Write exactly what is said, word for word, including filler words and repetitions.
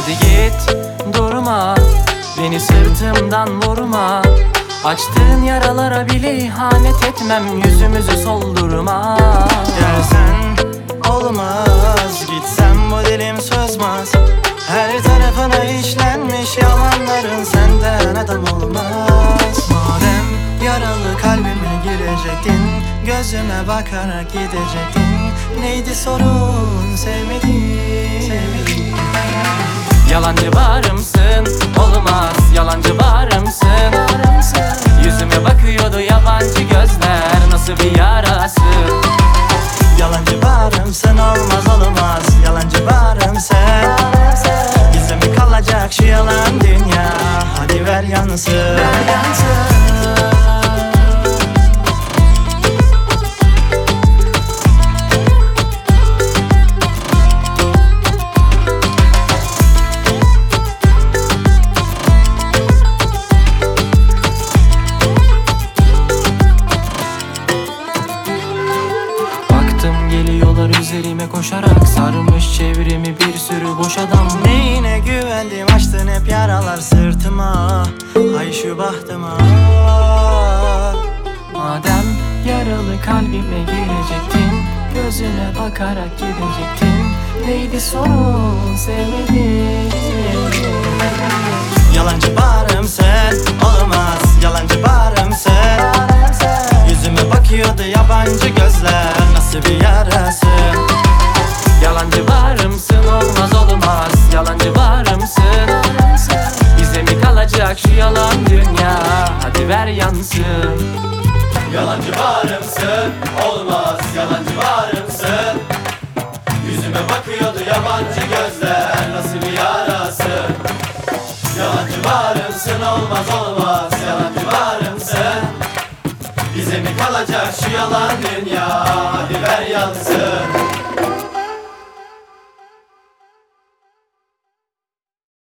Hadi git, durma, beni sırtımdan vurma. Açtığın yaralara bile ihanet etmem, yüzümüzü soldurma. Gelsen olmaz, gitsem bu dilim sözmez. Her tarafına işlenmiş yalanların, senden adam olmaz. Madem yaralı kalbime girecektin, gözüme bakarak gidecektin. Neydi sorun, sevmedin, sevmedin. Yalancı bağrımsın, olmaz, yalancı bağrımsın. Yüzüme bakıyordu yabancı gözler, nasıl bir yarası. Yalancı bağrımsın, olmaz olmaz, yalancı bağrımsın. Bize mi kalacak şu yalan dünya, hadi ver yansın, ver yansın. Geliyorlar üzerime koşarak, sarmış çevremi bir sürü boş adam. Neyine güvendim, açtın hep yaralar sırtıma. Ay şu bahtıma. Madem yaralı kalbime girecektin, gözüne bakarak gidecektin. Neydi sorun, sevmedin. Yalancı bağrımsın, olmaz, yalancı bağrımsın. Yüzüme bakıyordu yabancı gözler, nasıl bir yarası. Yalancı bağrımsın, olmaz olmaz, yalancı bağrımsın. Bize mi kalacak şu yalan dünya, hadi ver yansın. Yalancı bağrımsın, olmaz, yalancı bağrımsın. Yüzüme bakıyordu yabancı gözler, nasıl bir yarası. Yalancı bağrımsın, olmaz olmaz, yalancı bağrımsın. Bize mi kalacak şu yalan dünya, hadi ver yansın.